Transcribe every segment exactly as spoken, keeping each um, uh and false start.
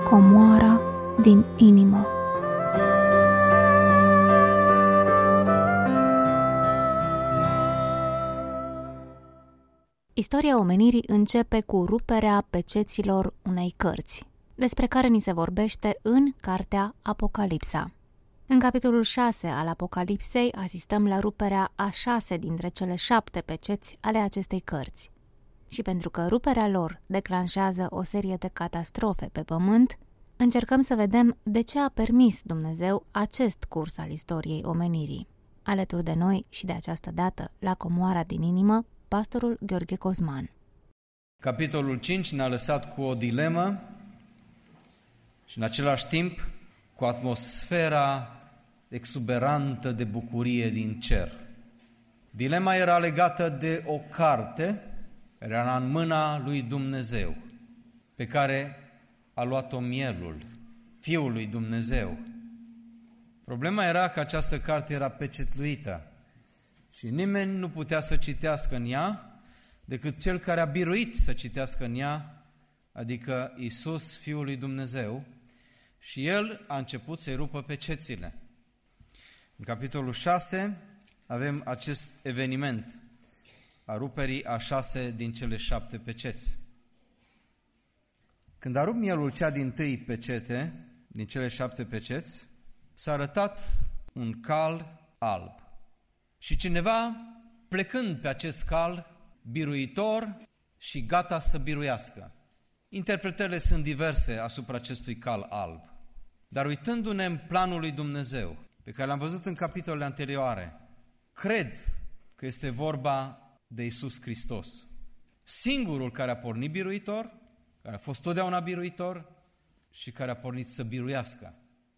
Comoara din inimă. Istoria omenirii începe cu ruperea peceților unei cărți, despre care ni se vorbește în cartea Apocalipsa. În capitolul șase al Apocalipsei asistăm la ruperea a șase dintre cele șapte peceți ale acestei cărți. Și pentru că ruperea lor declanșează o serie de catastrofe pe pământ, încercăm să vedem de ce a permis Dumnezeu acest curs al istoriei omenirii. Alături de noi și de această dată, la Comoara din inimă, pastorul Gheorghe Cosman. Capitolul cinci ne-a lăsat cu o dilemă și în același timp cu atmosfera exuberantă de bucurie din cer. Dilema era legată de o carte care era în mâna lui Dumnezeu, pe care a luat-o mielul, Fiul lui Dumnezeu. Problema era că această carte era pecetluită și nimeni nu putea să citească în ea decât cel care a biruit să citească în ea, adică Iisus, Fiul lui Dumnezeu, și El a început să-i rupă pecețile. În capitolul șase avem acest eveniment a ruperii a șase din cele șapte peceți. Când a rupt mielul cea dintâi pecete, din cele șapte peceți, s-a arătat un cal alb. Și cineva, plecând pe acest cal, biruitor și gata să biruiască. Interpretările sunt diverse asupra acestui cal alb. Dar uitându-ne în planul lui Dumnezeu, pe care l-am văzut în capitolele anterioare, cred că este vorba de Iisus Hristos. Singurul care a pornit biruitor, care a fost totdeauna biruitor și care a pornit să biruiască.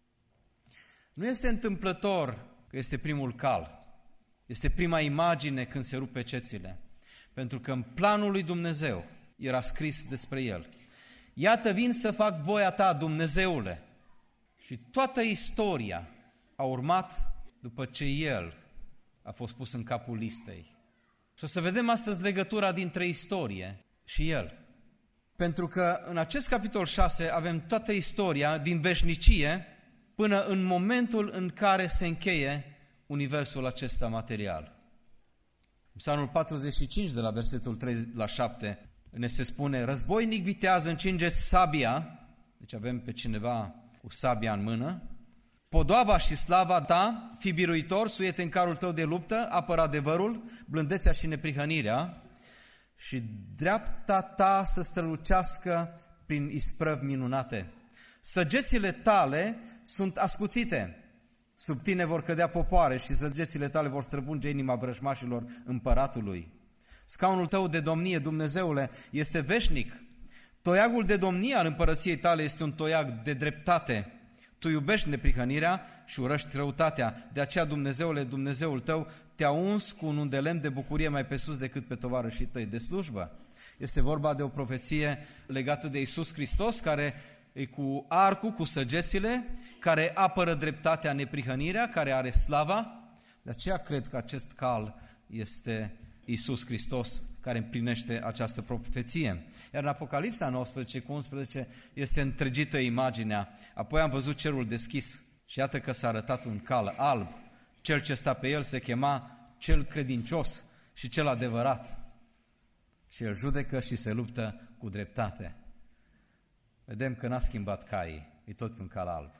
Nu este întâmplător că este primul cal. Este prima imagine când se rup pecețile. Pentru că în planul lui Dumnezeu era scris despre El. Iată, vin să fac voia ta, Dumnezeule. Și toată istoria a urmat după ce El a fost pus în capul listei. Și o să vedem astăzi legătura dintre istorie și El. Pentru că în acest capitol șase avem toată istoria din veșnicie până în momentul în care se încheie universul acesta material. În Psalmul patruzeci și cinci, de la versetul trei la șapte, ne se spune: războinic viteaz, încingeți sabia, deci avem pe cineva cu sabia în mână, podoaba și slava ta, fi biruitor, suiete în carul tău de luptă, apără adevărul, blândețea și neprihănirea, și dreapta ta să strălucească prin isprăvi minunate. Săgețile tale sunt ascuțite, sub tine vor cădea popoare și săgețile tale vor străpunge inima vrăjmașilor împăratului. Scaunul tău de domnie, Dumnezeule, este veșnic. Toiagul de domnie al împărăției tale este un toiag de dreptate. Tu iubești neprihănirea și urăști răutatea. De aceea, Dumnezeule, Dumnezeul tău, te-a uns cu un undelemn de bucurie mai pe sus decât pe tovarășii tăi de slujbă. Este vorba de o profeție legată de Iisus Hristos, care e cu arcul, cu săgețile, care apără dreptatea, neprihănirea, care are slava. De aceea cred că acest cal este Iisus Hristos, care împlinește această profeție. Iar în Apocalipsa nouăsprezece cu unsprezece este întregită imaginea. Apoi am văzut cerul deschis și iată că s-a arătat un cal alb. Cel ce sta pe el se chema cel credincios și cel adevărat. Și el judecă și se luptă cu dreptate. Vedem că n-a schimbat caii, e tot un cal alb.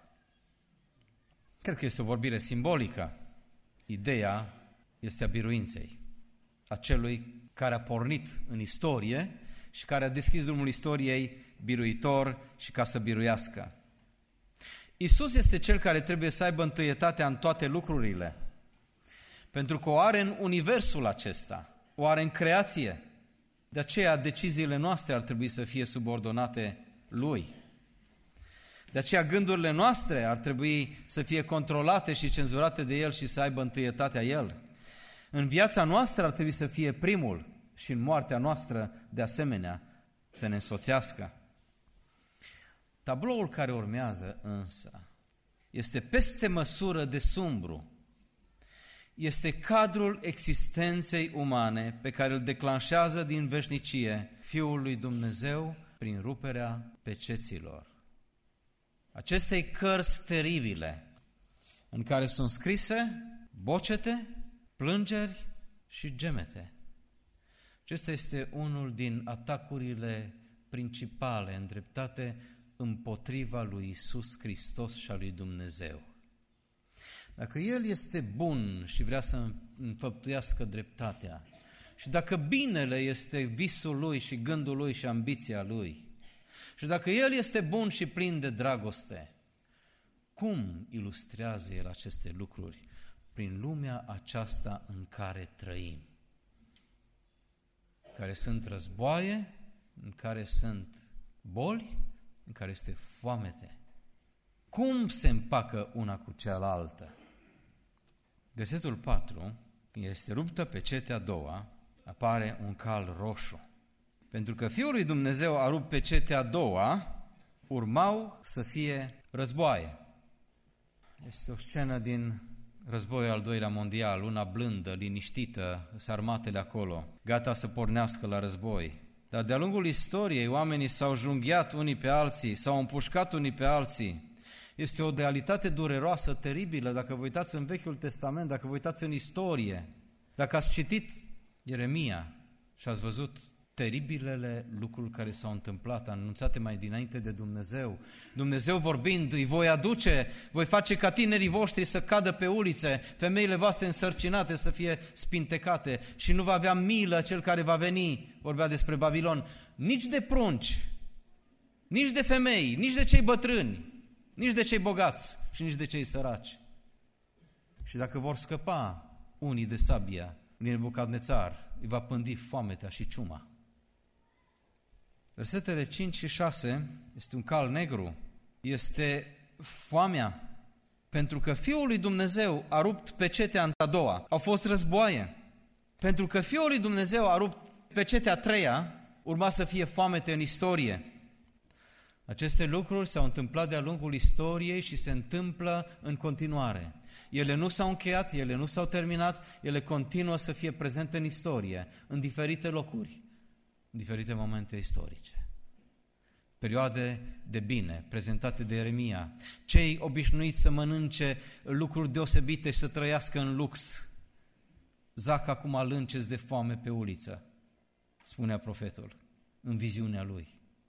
Cred că este o vorbire simbolică. Ideea este a biruinței, a celui care a pornit în istorie și care a deschis drumul istoriei biruitor și ca să biruiască. Iisus este cel care trebuie să aibă întâietatea în toate lucrurile, pentru că o are în universul acesta, o are în creație. De aceea deciziile noastre ar trebui să fie subordonate Lui. De aceea gândurile noastre ar trebui să fie controlate și cenzurate de El și să aibă întâietatea El. În viața noastră ar trebui să fie primul și în moartea noastră de asemenea să ne însoțească. Tabloul care urmează însă este peste măsură de sumbru. Este cadrul existenței umane pe care îl declanșează din veșnicie Fiul lui Dumnezeu prin ruperea peceților. acestei cărți teribile în care sunt scrise bocete, plângeri și gemete. Acesta este unul din atacurile principale îndreptate împotriva lui Iisus Hristos și a lui Dumnezeu. Dacă El este bun și vrea să înfăptuiască dreptatea, și dacă binele este visul Lui și gândul Lui și ambiția Lui, și dacă El este bun și plin de dragoste, cum ilustrează El aceste lucruri? Prin lumea aceasta în care trăim, în care sunt războaie, în care sunt boli, în care este foamete. Cum se împacă una cu cealaltă? Versetul patru, când este ruptă pecetea a doua, apare un cal roșu. Pentru că Fiul lui Dumnezeu a rupt pecetea a doua, urmau să fie războaie. Este o scenă din războiul al doilea mondial, una blândă, liniștită, sunt armatele acolo, gata să pornească la război. Dar de-a lungul istoriei, oamenii s-au junghiat unii pe alții, s-au împușcat unii pe alții. Este o realitate dureroasă, teribilă, dacă vă uitați în Vechiul Testament, dacă vă uitați în istorie, dacă ați citit Ieremia și ați văzut teribilele lucruri care s-au întâmplat, anunțate mai dinainte de Dumnezeu. Dumnezeu vorbind, îi voi aduce, voi face ca tinerii voștri să cadă pe ulițe, femeile voastre însărcinate să fie spintecate și nu va avea milă cel care va veni, vorbea despre Babilon, nici de prunci, nici de femei, nici de cei bătrâni, nici de cei bogați și nici de cei săraci. Și dacă vor scăpa unii de sabia lui Nebucadnețar, îi va pândi foametea și ciuma. Versetele cinci și șase este un cal negru, este foamea, pentru că Fiul lui Dumnezeu a rupt pecetea a doua, au fost războaie. Pentru că Fiul lui Dumnezeu a rupt pecetea a treia, urma să fie foamete în istorie. Aceste lucruri s-au întâmplat de-a lungul istoriei și se întâmplă în continuare. Ele nu s-au încheiat, ele nu s-au terminat, ele continuă să fie prezente în istorie, în diferite locuri, în diferite momente istorice. Perioade de bine, prezentate de Ieremia, cei obișnuiți să mănânce lucruri deosebite și să trăiască în lux. Zac acum alânceți de foame pe uliță, spunea profetul, în viziunea lui.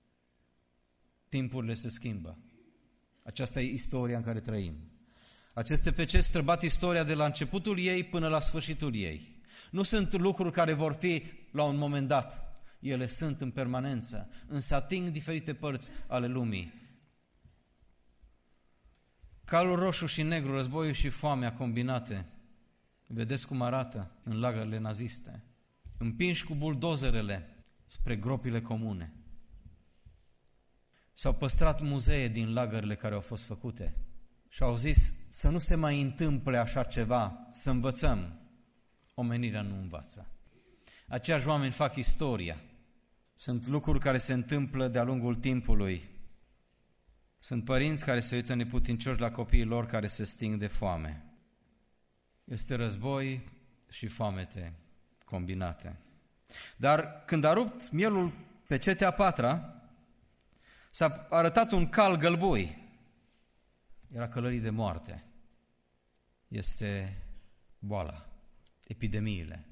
Timpurile se schimbă. Aceasta e istoria în care trăim. Aceste peceți străbat istoria de la începutul ei până la sfârșitul ei. Nu sunt lucruri care vor fi la un moment dat. Ele sunt în permanență, însă ating diferite părți ale lumii. Calul roșu și negru, războiul și foamea combinate. Vedeți cum arată în lagările naziste. Împinși cu buldozerele spre gropile comune. S-au păstrat muzee din lagările care au fost făcute și au zis să nu se mai întâmple așa ceva, să învățăm. Omenirea nu învață. Aceiași oameni fac istoria. Sunt lucruri care se întâmplă de-a lungul timpului. Sunt părinți care se uită neputincioși la copiii lor care se sting de foame. Este război și foamete combinate. Dar când a rupt mielul pecetea a patra, s-a arătat un cal gălbui. Era călării de moarte. Este boala, epidemiile.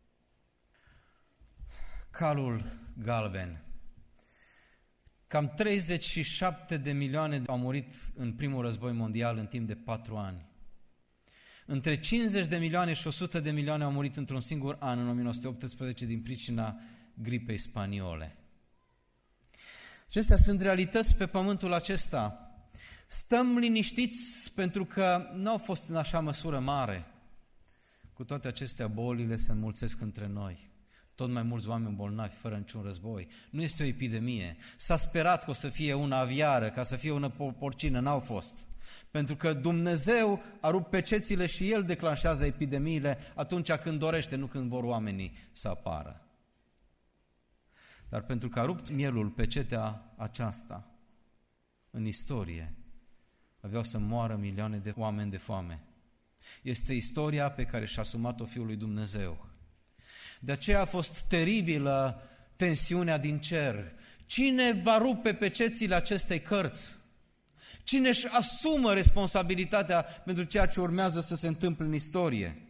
Calul galben. Cam treizeci și șapte de milioane au murit în primul război mondial în timp de patru ani. Între cincizeci de milioane și o sută de milioane au murit într-un singur an, în o mie nouă sute optsprezece, din pricina gripei spaniole. Acestea sunt realități pe pământul acesta. Stăm liniștiți pentru că nu au fost în așa măsură mare. Cu toate acestea, bolile se înmulțesc între noi. Tot mai mulți oameni bolnavi fără niciun război. Nu este o epidemie. S-a sperat că o să fie una aviară, ca să fie una porcină, n-au fost. Pentru că Dumnezeu a rupt pecețile și El declanșează epidemiile atunci când dorește, nu când vor oamenii să apară. Dar pentru că a rupt mielul pecetea aceasta în istorie, aveau să moară milioane de oameni de foame. Este istoria pe care și-a asumat-o Fiul lui Dumnezeu. De aceea a fost teribilă tensiunea din cer. Cine va rupe pecețile acestei cărți? Cine își asumă responsabilitatea pentru ceea ce urmează să se întâmple în istorie?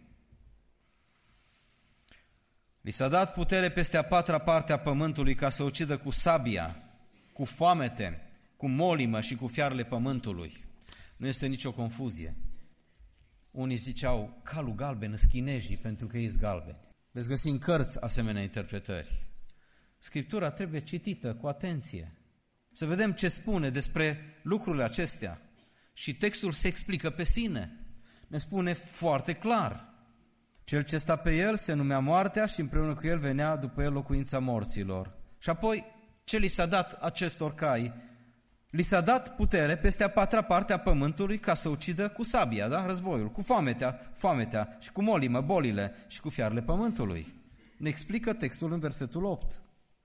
Li s-a dat putere peste a patra parte a pământului ca să ucidă cu sabia, cu foamete, cu molimă și cu fiarele pământului. Nu este nicio confuzie. Unii ziceau, calul galben îs chinezii pentru că ești galbeni. Veți găsi în cărți asemenea interpretări. Scriptura trebuie citită cu atenție. Să vedem ce spune despre lucrurile acestea. Și textul se explică pe sine. Ne spune foarte clar. Cel ce sta pe el se numea moartea și împreună cu el venea după el locuința morților. Și apoi, ce li s-a dat acestor cai? Li s-a dat putere peste a patra parte a pământului ca să ucidă cu sabia, da? Războiul, cu foametea, foametea și cu molimă, bolile și cu fiarele pământului. Ne explică textul în versetul opt.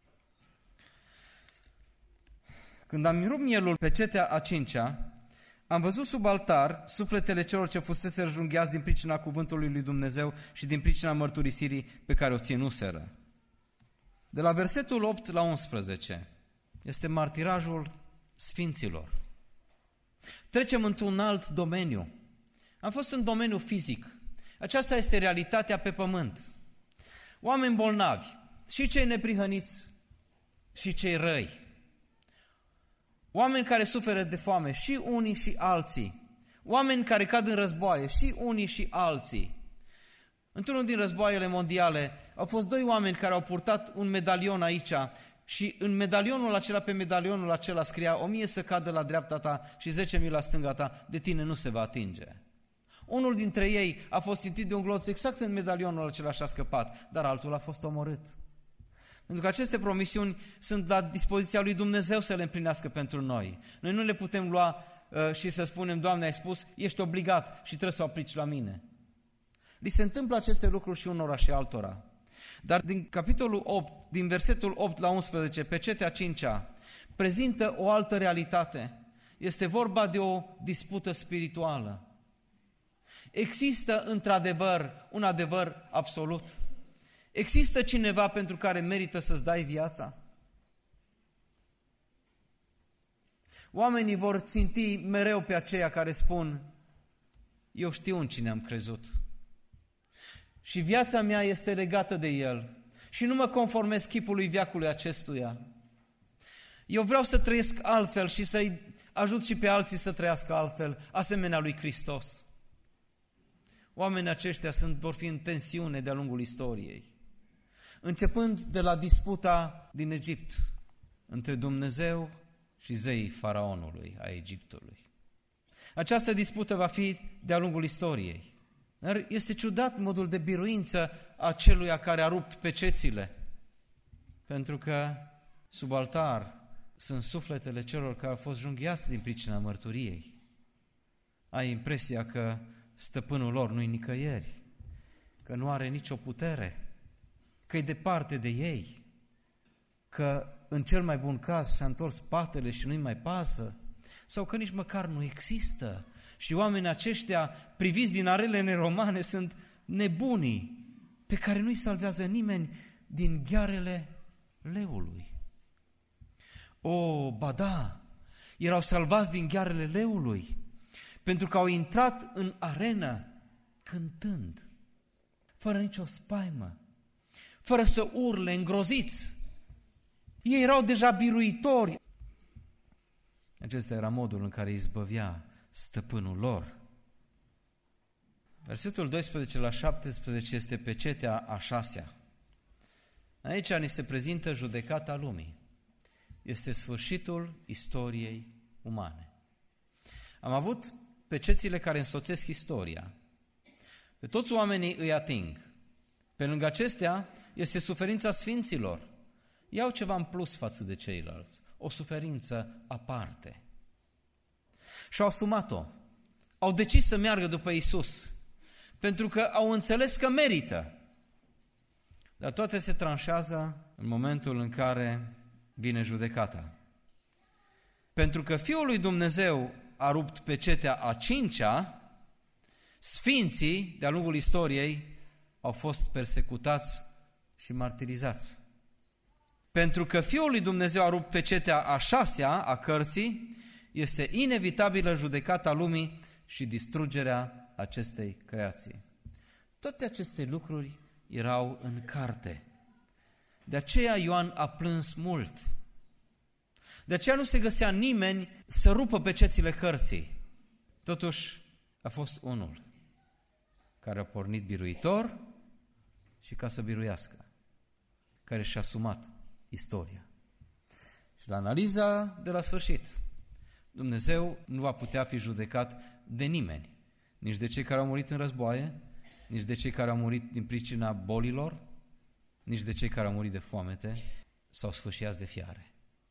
Când am rupt mielul pe cetea a cincea, am văzut sub altar sufletele celor ce fusese rjunghiați din pricina cuvântului lui Dumnezeu și din pricina mărturisirii pe care o ținuseră. De la versetul opt la unsprezece este martirajul sfinților. Trecem într-un alt domeniu. Am fost în domeniul fizic. Aceasta este realitatea pe pământ. Oameni bolnavi, și cei neprihăniți, și cei răi. Oameni care suferă de foame, și unii și alții. Oameni care cad în războaie, și unii și alții. Într-unul din războaiele mondiale au fost doi oameni care au purtat un medalion aici și în medalionul acela, pe medalionul acela scria o mie să cadă la dreapta ta și zece mii la stânga ta, de tine nu se va atinge. Unul dintre ei a fost țintit de un gloț exact în medalionul acela și a scăpat, dar altul a fost omorât. Pentru că aceste promisiuni sunt la dispoziția lui Dumnezeu să le împlinească pentru noi. Noi nu le putem lua uh, și să spunem, Doamne, ai spus, ești obligat și trebuie să o aplici la mine. Li se întâmplă aceste lucruri și unora și altora. Dar din capitolul opt, din versetul opt la unsprezece, pe cetea cincea, prezintă o altă realitate. Este vorba de o dispută spirituală. Există într-adevăr un adevăr absolut. Există cineva pentru care merită să-ți dai viața? Oamenii vor ținti mereu pe aceia care spun, eu știu în cine am crezut și viața mea este legată de El și nu mă conformez chipului veacului acestuia. Eu vreau să trăiesc altfel și să-i ajut și pe alții să trăiască altfel, asemenea lui Hristos. Oamenii aceștia sunt, vor fi în tensiune de-a lungul istoriei. Începând de la disputa din Egipt între Dumnezeu și zeii faraonului a Egiptului. Această dispută va fi de-a lungul istoriei. Dar este ciudat modul de biruință a celuia care a rupt pecețile, pentru că sub altar sunt sufletele celor care au fost junghiați din pricina mărturiei. Ai impresia că stăpânul lor nu-i nicăieri, că nu are nicio putere, că e departe de ei, că în cel mai bun caz și-a întors spatele și nu-i mai pasă, sau că nici măcar nu există. Și oamenii aceștia, priviți din arelele romane, sunt nebunii pe care nu-i salvează nimeni din ghearele leului. O, ba da, erau salvați din ghearele leului, pentru că au intrat în arenă cântând, fără nicio spaimă, fără să urle, îngroziți. Ei erau deja biruitori. Acesta era modul în care îi izbăvea stăpânul lor. Versetul doisprezece la șaptesprezece este pe cetea a șasea. Aici ni se prezintă judecata lumii. Este sfârșitul istoriei umane. Am avut pecețile care însoțesc istoria. Pe toți oamenii îi ating. Pe lângă acestea este suferința sfinților. Iau ceva în plus față de ceilalți. O suferință aparte. Și-au asumat-o. Au decis să meargă după Iisus. Pentru că au înțeles că merită. Dar toate se tranșează în momentul în care vine judecata. Pentru că Fiul lui Dumnezeu a rupt pe cetea a cincea, sfinții de-a lungul istoriei au fost persecutați și martirizați. Pentru că Fiul lui Dumnezeu a rupt pe cetea a șasea a cărții, este inevitabilă judecata lumii și distrugerea acestei creații. Toate aceste lucruri erau în carte. De aceea Ioan a plâns mult. De aceea nu se găsea nimeni să rupă pecețile cărții. Totuși a fost unul care a pornit biruitor și ca să biruiască, care și-a asumat istoria. Și la analiza de la sfârșit, Dumnezeu nu va putea fi judecat de nimeni, nici de cei care au murit în războaie, nici de cei care au murit din pricina bolilor, nici de cei care au murit de foamete sau sfâșiați de fiare.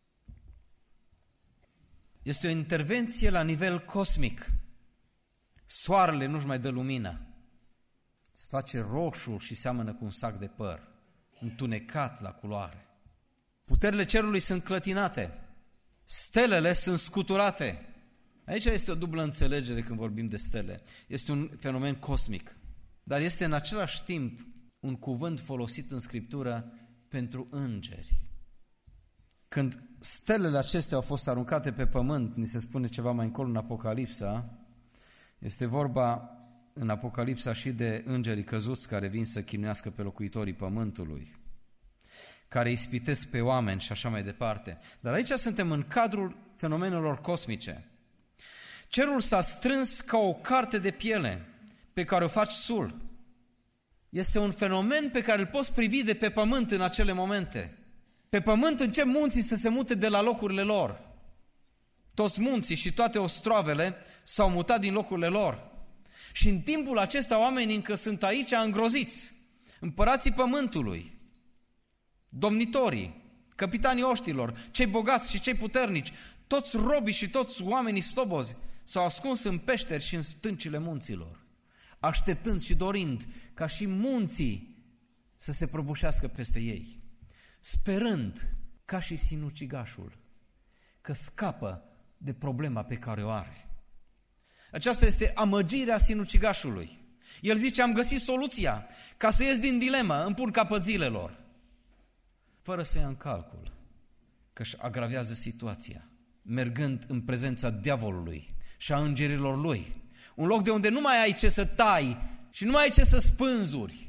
Este o intervenție la nivel cosmic. Soarele nu-și mai dă lumină. Se face roșu și seamănă cu un sac de păr, întunecat la culoare. Puterile cerului sunt clătinate. Stelele sunt scuturate. Aici este o dublă înțelegere când vorbim de stele. Este un fenomen cosmic, dar este în același timp un cuvânt folosit în Scriptură pentru îngeri. Când stelele acestea au fost aruncate pe pământ, ni se spune ceva mai încolo în Apocalipsa, este vorba în Apocalipsa și de îngerii căzuți care vin să chinuiască pe locuitorii pământului, care ispitesc pe oameni și așa mai departe. Dar aici suntem în cadrul fenomenelor cosmice. Cerul s-a strâns ca o carte de piele pe care o faci sul. Este un fenomen pe care îl poți privi de pe pământ în acele momente. Pe pământ încep munții să se mute de la locurile lor. Toți munții și toate ostroavele s-au mutat din locurile lor. Și în timpul acesta oamenii încă sunt aici îngroziți. Împărații pământului, domnitorii, capitanii oștilor, cei bogați și cei puternici, toți robii și toți oamenii slobozi s-au ascuns în peșteri și în stâncile munților, așteptând și dorind ca și munții să se prăbușească peste ei, sperând ca și sinucigașul că scapă de problema pe care o are. Aceasta este amăgirea sinucigașului. El zice, am găsit soluția ca să ies din dilemă, îmi pun capăt zilelor, fără să ia în calcul că își agravează situația, mergând în prezența diavolului și a îngerilor lui. Un loc de unde nu mai ai ce să tai și nu mai ai ce să spânzuri.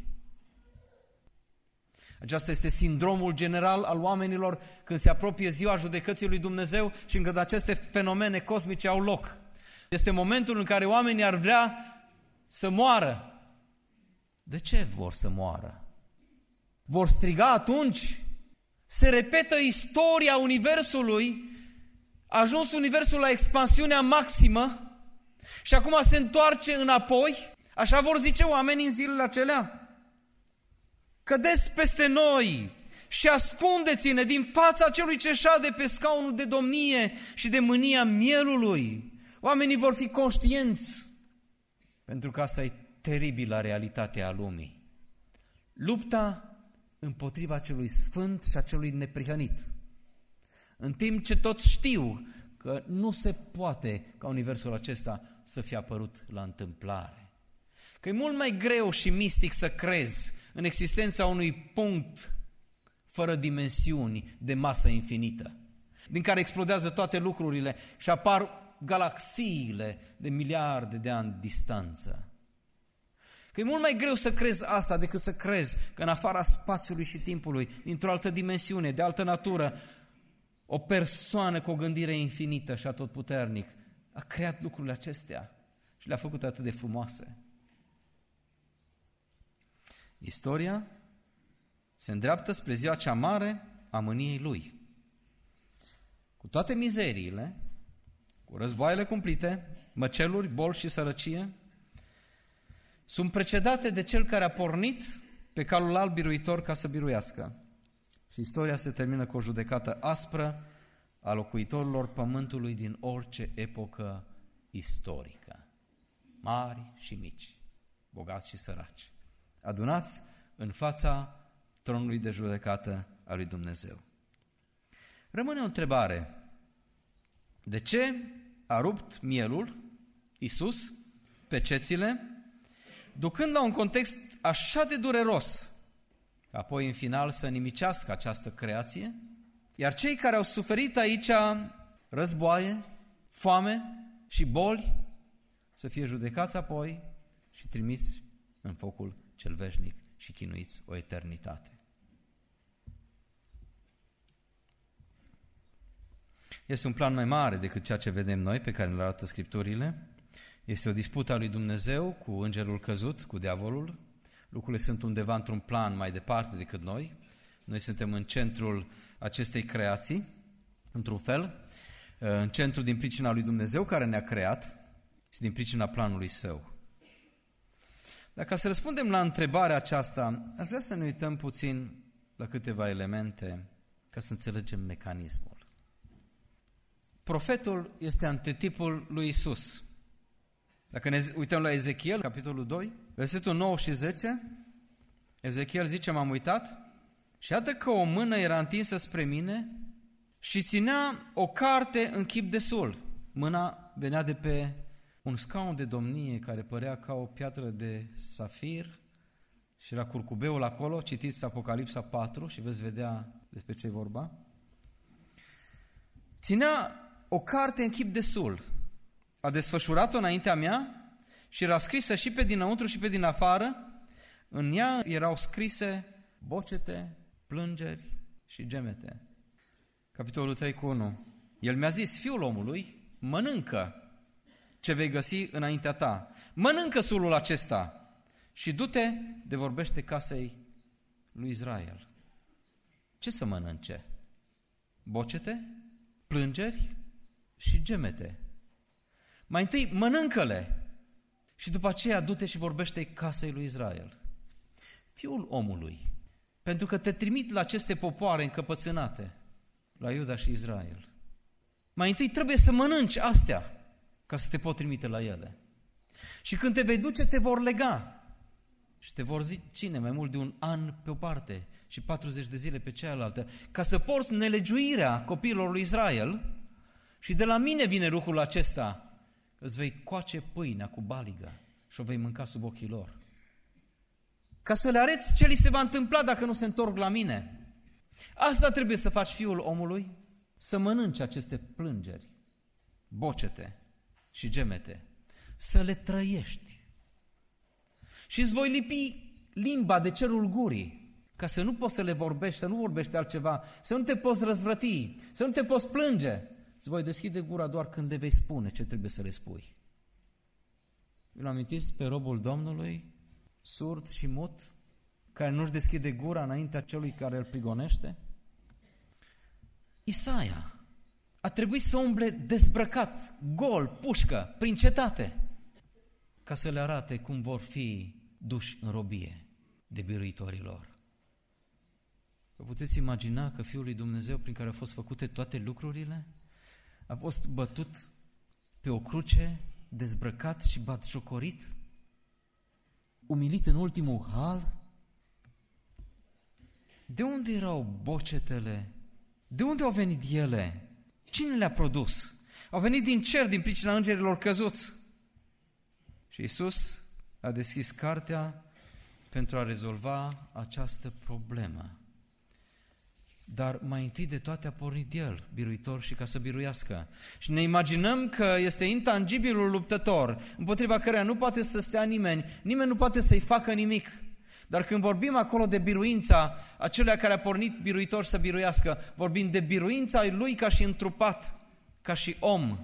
Aceasta este sindromul general al oamenilor când se apropie ziua judecății lui Dumnezeu și când aceste fenomene cosmice au loc. Este momentul în care oamenii ar vrea să moară. De ce vor să moară? Vor striga atunci? Se repetă istoria Universului, a ajuns Universul la expansiunea maximă și acum se întoarce înapoi? Așa vor zice oamenii în zilele acelea? Cădeți peste noi și ascundeți-ne din fața celui ce șade pe scaunul de domnie și de mânia mielului. Oamenii vor fi conștienți, pentru că asta e teribilă realitatea lumii. Lupta împotriva celui sfânt și a celui neprihănit. În timp ce toți știu că nu se poate ca universul acesta să fie apărut la întâmplare. Că e mult mai greu și mistic să crezi în existența unui punct fără dimensiuni de masă infinită, din care explodează toate lucrurile și apar galaxiile de miliarde de ani distanță. Că e mult mai greu să crezi asta decât să crezi că în afara spațiului și timpului, dintr-o altă dimensiune, de altă natură, o persoană cu o gândire infinită și atotputernic a creat lucrurile acestea și le-a făcut atât de frumoase. Istoria se îndreaptă spre ziua cea mare a mâniei lui. Cu toate mizeriile, cu războaiele cumplite, măceluri, boli și sărăcie, sunt precedate de cel care a pornit pe calul alb biruitor ca să biruiască. Și istoria se termină cu o judecată aspră a locuitorilor pământului din orice epocă istorică, mari și mici, bogați și săraci, adunați în fața tronului de judecată a lui Dumnezeu. Rămâne o întrebare. De ce a rupt mielul, Iisus, pecețile, ducând la un context așa de dureros, ca apoi în final să nimicească această creație? Iar cei care au suferit aici războaie, foame și boli, să fie judecați apoi și trimiți în focul cel veșnic și chinuiți o eternitate. Este un plan mai mare decât ceea ce vedem noi, pe care ne arată Scripturile. Este o dispută a lui Dumnezeu cu îngerul căzut, cu diavolul. Lucrurile sunt undeva într-un plan mai departe decât noi. Noi suntem în centrul acestei creații, într-un fel, în centru din pricina lui Dumnezeu care ne-a creat și din pricina planului Său. Dar ca să răspundem la întrebarea aceasta, aș vrea să ne uităm puțin la câteva elemente ca să înțelegem mecanismul. Profetul este antetipul lui Isus. Dacă ne uităm la Ezechiel, capitolul doi, versetul nouă și zece, Ezechiel zice, m-am uitat și iată că o mână era întinsă spre mine și ținea o carte în chip de sul. Mâna venea de pe un scaun de domnie care părea ca o piatră de safir și era curcubeul acolo, citiți Apocalipsa patru și veți vedea despre ce e vorba. Ținea o carte în chip de sul, a desfășurat-o înaintea mea și era scrisă și pe dinăuntru și pe din afară. În ea erau scrise bocete, plângeri și gemete. Capitolul trei cu unu. El mi-a zis, fiul omului, mănâncă ce vei găsi înaintea ta. Mănâncă sulul acesta și du-te de vorbește casei lui Israel. Ce să mănânce? Bocete, plângeri și gemete. Mai întâi mănâncă-le și după aceea du-te și vorbește casei lui Israel. Fiul omului, pentru că te trimit la aceste popoare încăpățânate, la Iuda și Israel. Mai întâi trebuie să mănânci astea ca să te pot trimite la ele. Și când te vei duce, te vor lega și te vor ține mai mult de un an pe o parte și patruzeci de zile pe cealaltă, ca să porți nelegiuirea copiilor lui Israel. Și de la mine vine lucrul acesta, că îți vei coace pâinea cu baligă și o vei mânca sub ochii lor. Ca să le arăți ce li se va întâmpla dacă nu se întorc la mine. Asta trebuie să faci, fiul omului, să mănânci aceste plângeri, bocete și gemete, să le trăiești. Și îți voi lipi limba de cerul gurii, ca să nu poți să le vorbești, să nu vorbești altceva, să nu te poți răzvrăti, să nu te poți plânge. Îți voi deschide gura doar când le vei spune ce trebuie să le spui. Îl amintiți pe robul Domnului, surd și mut, care nu-și deschide gura înaintea celui care îl prigonește? Isaia a trebuit să umble dezbrăcat, gol, pușcă, prin cetate, ca să le arate cum vor fi duși în robie de biruitorii lor. Vă puteți imagina că Fiul lui Dumnezeu, prin care au fost făcute toate lucrurile, a fost bătut pe o cruce, dezbrăcat și batjocorit, umilit în ultimul hal? De unde erau bocetele? De unde au venit ele? Cine le-a produs? Au venit din cer, din pricina îngerilor căzuți. Și Iisus a deschis cartea pentru a rezolva această problemă. Dar mai întâi de toate a pornit El, biruitor și ca să biruiască. Și ne imaginăm că este intangibilul luptător, împotriva căreia nu poate să stea nimeni, nimeni nu poate să-i facă nimic. Dar când vorbim acolo de biruința acelea care a pornit biruitor să biruiască, vorbim de biruința Lui ca și întrupat, ca și om,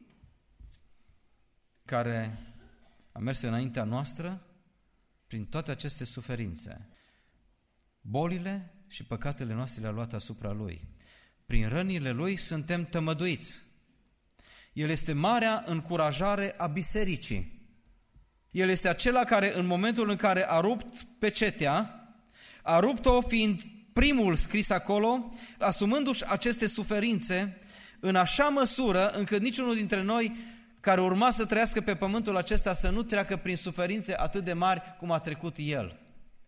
care a mers înaintea noastră prin toate aceste suferințe. Bolile și păcatele noastre le-a luat asupra Lui. Prin rănile Lui suntem tămăduiți. El este marea încurajare a bisericii. El este acela care în momentul în care a rupt pecetea, a rupt-o fiind primul scris acolo, asumându-și aceste suferințe în așa măsură încât niciunul dintre noi care urma să trăiască pe pământul acesta să nu treacă prin suferințe atât de mari cum a trecut El.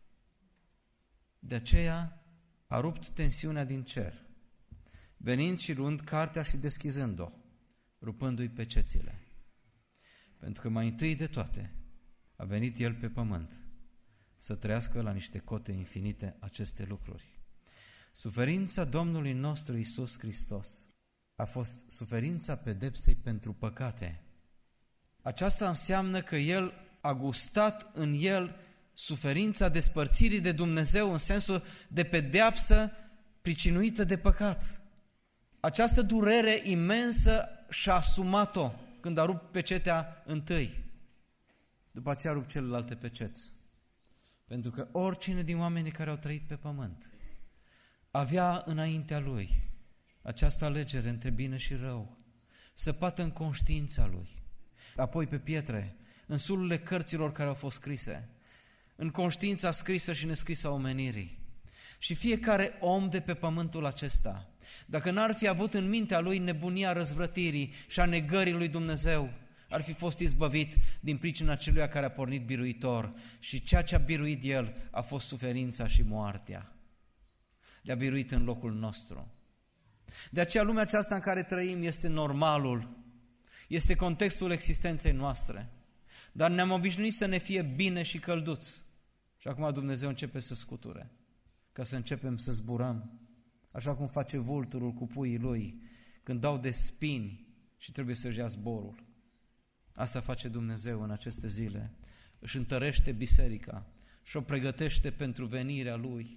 De aceea a rupt tensiunea din cer, venind și luând cartea și deschizând-o, rupându-i pecețile. Pentru că mai întâi de toate a venit El pe pământ să trăiască la niște cote infinite aceste lucruri. Suferința Domnului nostru Iisus Hristos a fost suferința pedepsei pentru păcate. Aceasta înseamnă că El a gustat în El suferința despărțirii de Dumnezeu în sensul de pedeapsă pricinuită de păcat. Această durere imensă și-a asumat-o când a rupt pecetea întâi. După aceea a rupt celelalte peceți. Pentru că oricine din oamenii care au trăit pe pământ avea înaintea lui această alegere între bine și rău, săpată în conștiința lui. Apoi pe pietre, în sulurile cărților care au fost scrise, în conștiința scrisă și nescrisă a omenirii. Și fiecare om de pe pământul acesta, dacă n-ar fi avut în mintea lui nebunia răzvrătirii și a negării lui Dumnezeu, ar fi fost izbăvit din pricina celuia care a pornit biruitor. Și ceea ce a biruit El a fost suferința și moartea. Le-a biruit în locul nostru. De aceea lumea aceasta în care trăim este normalul, este contextul existenței noastre. Dar ne-am obișnuit să ne fie bine și călduț. Și acum Dumnezeu începe să scuture, ca să începem să zburăm, așa cum face vulturul cu puii lui, când dau de spini și trebuie să-și ia zborul. Asta face Dumnezeu în aceste zile. Își întărește biserica și o pregătește pentru venirea Lui.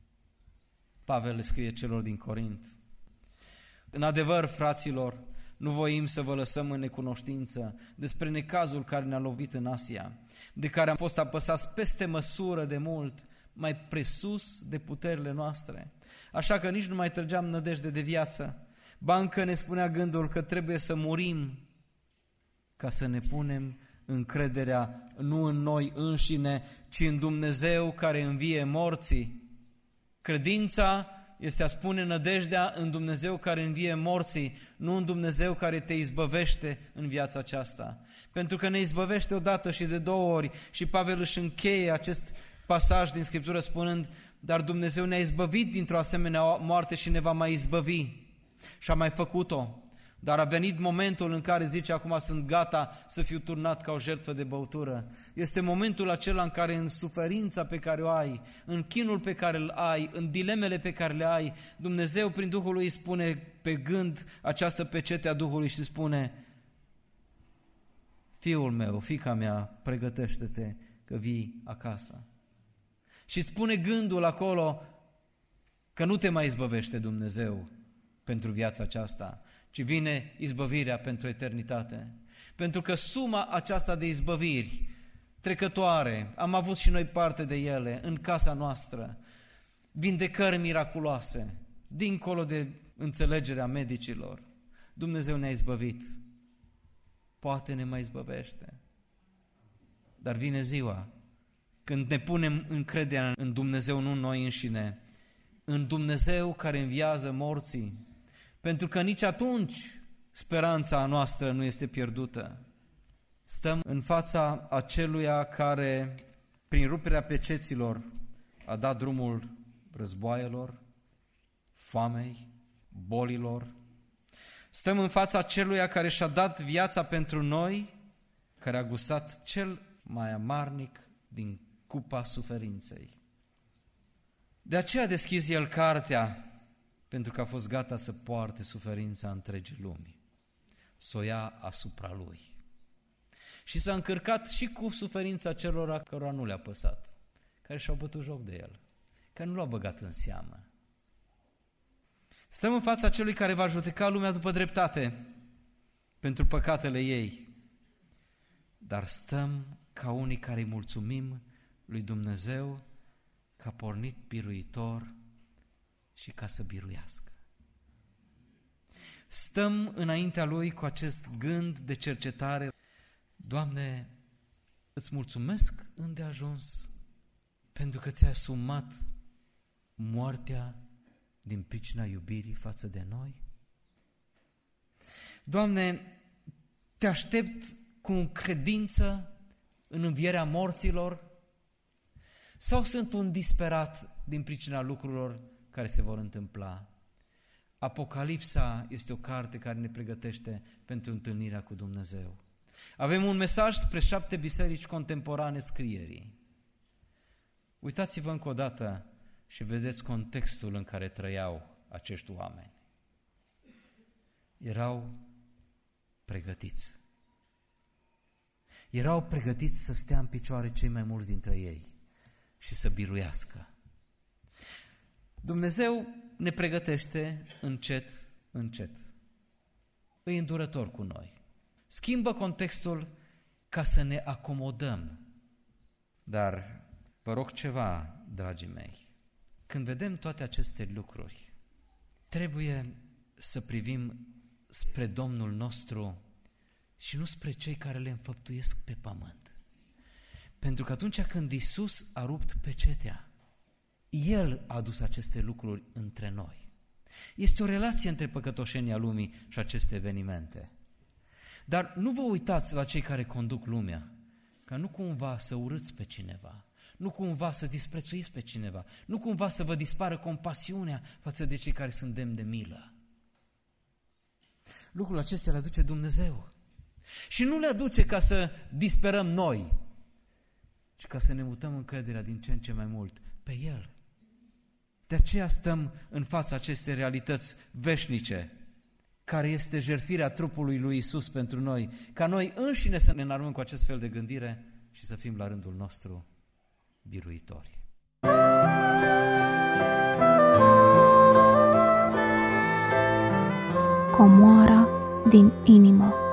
Pavel le scrie celor din Corint: în adevăr, fraților, nu voim să vă lăsăm în necunoștință despre necazul care ne-a lovit în Asia, de care am fost apăsați peste măsură de mult, mai presus de puterile noastre. Așa că nici nu mai trăgeam nădejde de viață, ba încă ne spunea gândul că trebuie să murim ca să ne punem încrederea nu în noi înșine, ci în Dumnezeu care învie morții. Credința este a spune nădejdea în Dumnezeu care învie morții, nu în Dumnezeu care te izbăvește în viața aceasta. Pentru că ne izbăvește odată și de două ori și Pavel își încheie acest pasaj din Scriptură spunând: dar Dumnezeu ne-a izbăvit dintr-o asemenea moarte și ne va mai izbăvi. Și a mai făcut-o. Dar a venit momentul în care zice: acum sunt gata să fiu turnat ca o jertfă de băutură. Este momentul acela în care în suferința pe care o ai, în chinul pe care îl ai, în dilemele pe care le ai, Dumnezeu prin Duhul lui spune pe gând această pecete a Duhului și spune: fiul meu, fiica mea, pregătește-te că vii acasă. Și spune gândul acolo că nu te mai izbăvește Dumnezeu pentru viața aceasta, ci vine izbăvirea pentru eternitate. Pentru că suma aceasta de izbăviri trecătoare, am avut și noi parte de ele în casa noastră, vindecări miraculoase, dincolo de înțelegerea medicilor. Dumnezeu ne-a izbăvit, poate ne mai izbăvește, dar vine ziua când ne punem încrederea în Dumnezeu, nu în noi înșine, în Dumnezeu care înviază morții, pentru că nici atunci speranța noastră nu este pierdută. Stăm în fața aceluia care, prin ruperea peceților, a dat drumul războaielor, foamei, bolilor. Stăm în fața aceluia care și-a dat viața pentru noi, care a gustat cel mai amarnic din cupa suferinței. De aceea a deschis El cartea, pentru că a fost gata să poarte suferința întregii lumi, să o ia asupra Lui. Și s-a încărcat și cu suferința celor cărora nu le-a păsat, care și-au bătut joc de El, care nu l-au băgat în seamă. Stăm în fața celui care va judeca lumea după dreptate, pentru păcatele ei, dar stăm ca unii care îi mulțumim lui Dumnezeu că a pornit biruitor și ca să biruiască. Stăm înaintea Lui cu acest gând de cercetare: Doamne, îți mulțumesc îndeajuns pentru că ți-ai asumat moartea din pricina iubirii față de noi. Doamne, te aștept cu credință în învierea morților sau sunt un disperat din pricina lucrurilor care se vor întâmpla? Apocalipsa este o carte care ne pregătește pentru întâlnirea cu Dumnezeu. Avem un mesaj spre șapte biserici contemporane scrierii. Uitați-vă încă o dată și vedeți contextul în care trăiau acești oameni. erau pregătiți. Erau pregătiți să stea în picioare cei mai mulți dintre ei și să biruiască. Dumnezeu ne pregătește încet, încet. E îndurător cu noi. Schimbă contextul ca să ne acomodăm. Dar vă rog ceva, dragii mei. Când vedem toate aceste lucruri, trebuie să privim spre Domnul nostru și nu spre cei care le înfăptuiesc pe pământ. Pentru că atunci când Iisus a rupt pecetea, El a adus aceste lucruri între noi. Este o relație între păcătoșenia lumii și aceste evenimente. Dar nu vă uitați la cei care conduc lumea, ca nu cumva să urâți pe cineva, nu cumva să disprețuiți pe cineva, nu cumva să vă dispară compasiunea față de cei care sunt demni de milă. Lucrul acesta le aduce Dumnezeu. Și nu le aduce ca să disperăm noi, ci ca să ne mutăm încrederea din ce în ce mai mult pe El. De aceea stăm în fața acestei realități veșnice, care este jertfirea trupului lui Iisus pentru noi, ca noi înșine să ne înarmăm cu acest fel de gândire și să fim la rândul nostru biruitori. Comoara din inimă.